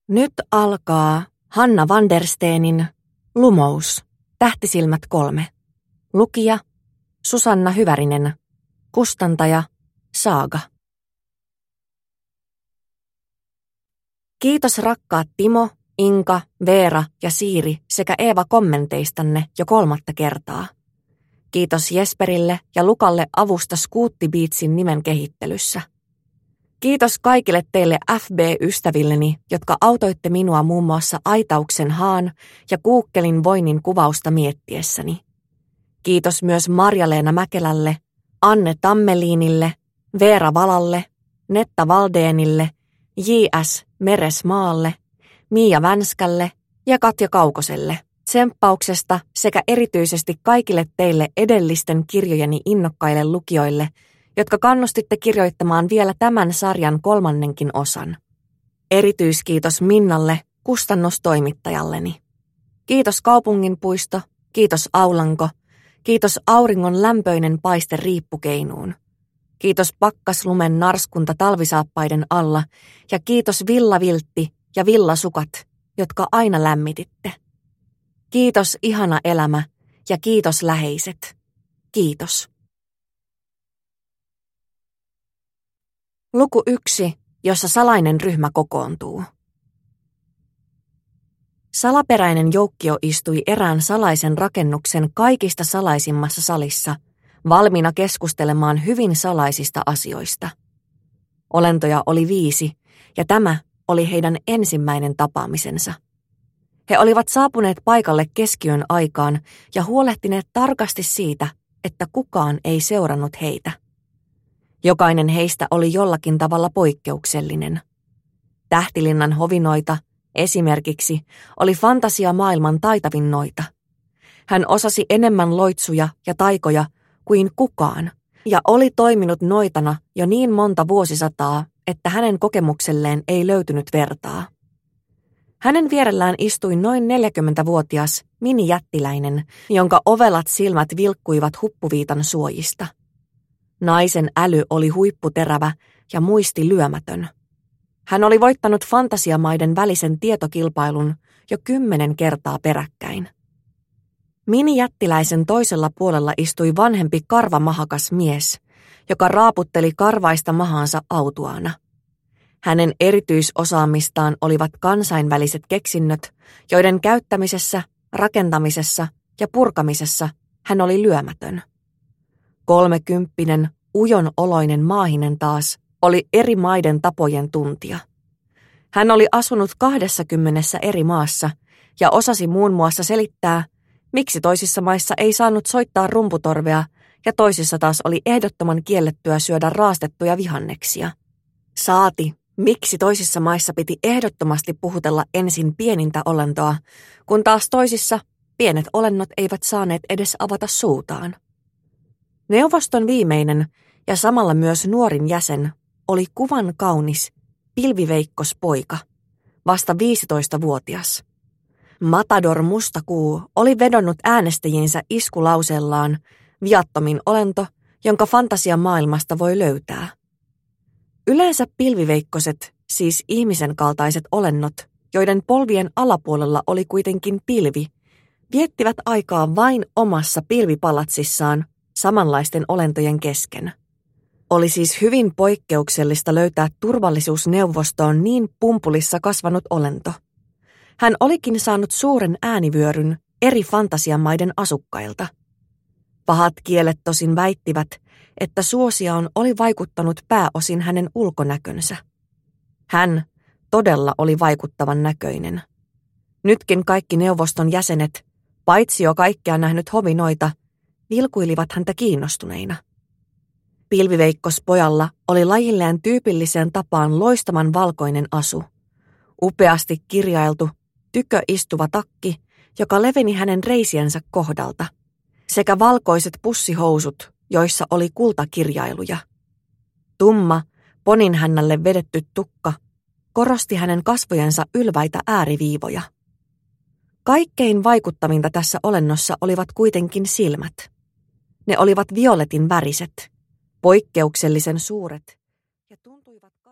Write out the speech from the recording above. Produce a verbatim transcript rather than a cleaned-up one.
Nyt alkaa Hanna Vandersteenin Lumous, Tähtisilmät kolme. Lukija Susanna Hyvärinen. Kustantaja Saaga. Kiitos rakkaat Timo, Inka, Veera ja Siiri sekä Eeva kommenteistanne jo kolmatta kertaa. Kiitos Jesperille ja Lukalle avusta Skuutti Beatsin nimen kehittelyssä. Kiitos kaikille teille F B-ystävilleni, jotka autoitte minua muun muassa Aitauksen haan ja Kuukkelin voinnin kuvausta miettiessäni. Kiitos myös Marja-Leena Mäkelälle, Anne Tammeliinille, Veera Valalle, Netta Valdeenille, J S Meresmaalle, Miia Vänskälle ja Katja Kaukoselle tsemppauksesta sekä erityisesti kaikille teille edellisten kirjojeni innokkaille lukijoille, jotka kannustitte kirjoittamaan vielä tämän sarjan kolmannenkin osan. Erityiskiitos Minnalle, kustannustoimittajalleni. Kiitos Kaupunginpuisto, kiitos Aulanko, kiitos auringon lämpöinen paiste riippukeinuun. Kiitos pakkaslumen narskunta talvisaappaiden alla ja kiitos villaviltti ja villasukat, jotka aina lämmititte. Kiitos ihana elämä ja kiitos läheiset. Kiitos. Luku yksi, jossa salainen ryhmä kokoontuu. Salaperäinen joukkio istui erään salaisen rakennuksen kaikista salaisimmassa salissa, valmiina keskustelemaan hyvin salaisista asioista. Olentoja oli viisi, ja tämä oli heidän ensimmäinen tapaamisensa. He olivat saapuneet paikalle keskiyön aikaan ja huolehtineet tarkasti siitä, että kukaan ei seurannut heitä. Jokainen heistä oli jollakin tavalla poikkeuksellinen. Tähtilinnan hovinoita, esimerkiksi, oli fantasiamaailman taitavin noita. Hän osasi enemmän loitsuja ja taikoja kuin kukaan, ja oli toiminut noitana jo niin monta vuosisataa, että hänen kokemukselleen ei löytynyt vertaa. Hänen vierellään istui noin neljäkymmentävuotias minijättiläinen, jonka ovelat silmät vilkkuivat huppuviitan suojista. Naisen äly oli huipputerävä ja muisti lyömätön. Hän oli voittanut fantasiamaiden välisen tietokilpailun jo kymmenen kertaa peräkkäin. Minijättiläisen toisella puolella istui vanhempi karvamahakas mies, joka raaputteli karvaista mahaansa autuaana. Hänen erityisosaamistaan olivat kansainväliset keksinnöt, joiden käyttämisessä, rakentamisessa ja purkamisessa hän oli lyömätön. Kolmekymppinen, ujon oloinen maahinen taas oli eri maiden tapojen tuntija. Hän oli asunut kahdessakymmenessä eri maassa ja osasi muun muassa selittää, miksi toisissa maissa ei saanut soittaa rumputorvea ja toisissa taas oli ehdottoman kiellettyä syödä raastettuja vihanneksia. Saati, miksi toisissa maissa piti ehdottomasti puhutella ensin pienintä olentoa, kun taas toisissa pienet olennot eivät saaneet edes avata suutaan. Neuvoston viimeinen ja samalla myös nuorin jäsen oli kuvan kaunis, pilviveikkos poika, vasta viisitoistavuotias. Matador Mustakuu oli vedonnut äänestäjiinsä iskulausellaan viattomin olento, jonka fantasiamaailmasta voi löytää. Yleensä pilviveikkoset, siis ihmisen kaltaiset olennot, joiden polvien alapuolella oli kuitenkin pilvi, viettivät aikaa vain omassa pilvipalatsissaan samanlaisten olentojen kesken. Oli siis hyvin poikkeuksellista löytää turvallisuusneuvostoon niin pumpulissa kasvanut olento. Hän olikin saanut suuren äänivyöryn eri fantasiamaiden asukkailta. Pahat kielet tosin väittivät, että suosioon oli vaikuttanut pääosin hänen ulkonäkönsä. Hän todella oli vaikuttavan näköinen. Nytkin kaikki neuvoston jäsenet, paitsi jo kaikkea nähnyt hovinoita, vilkuilivat häntä kiinnostuneina. Pilviveikkos-pojalla oli lajilleen tyypilliseen tapaan loistavan valkoinen asu, upeasti kirjailtu, tyköistuva takki, joka leveni hänen reisiensä kohdalta, sekä valkoiset pussihousut, joissa oli kultakirjailuja. Tumma, poninhännälle vedetty tukka korosti hänen kasvojensa ylväitä ääriviivoja. Kaikkein vaikuttavinta tässä olennossa olivat kuitenkin silmät. Ne olivat violetin väriset, poikkeuksellisen suuret ja tuntuivat